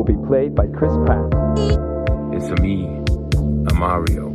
will be played by Chris Pratt. It's a me, a Mario.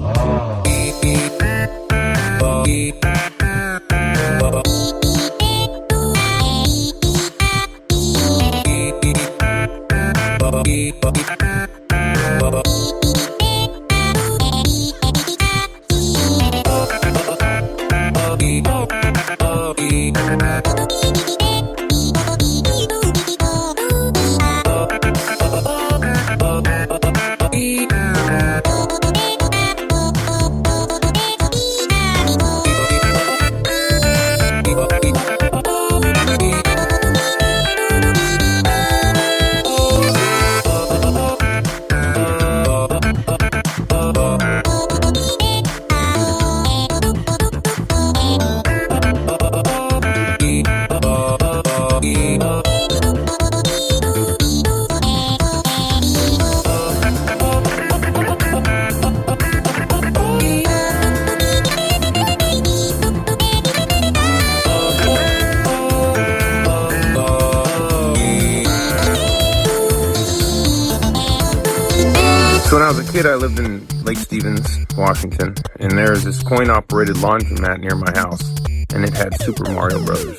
So when I was a kid, I lived in Lake Stevens, Washington, and there was this coin-operated laundromat near my house, and it had Super Mario Brothers.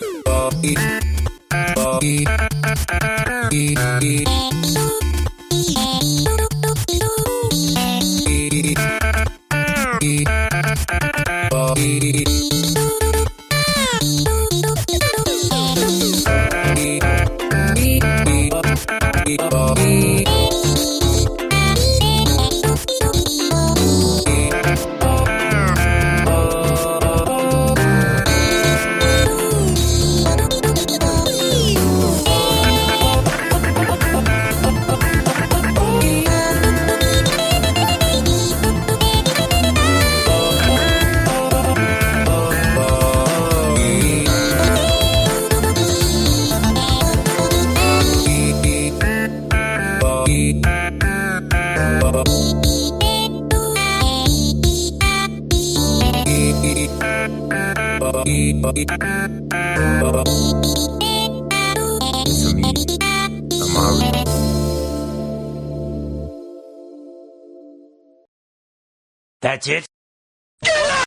It's a me, a Mario. That's it?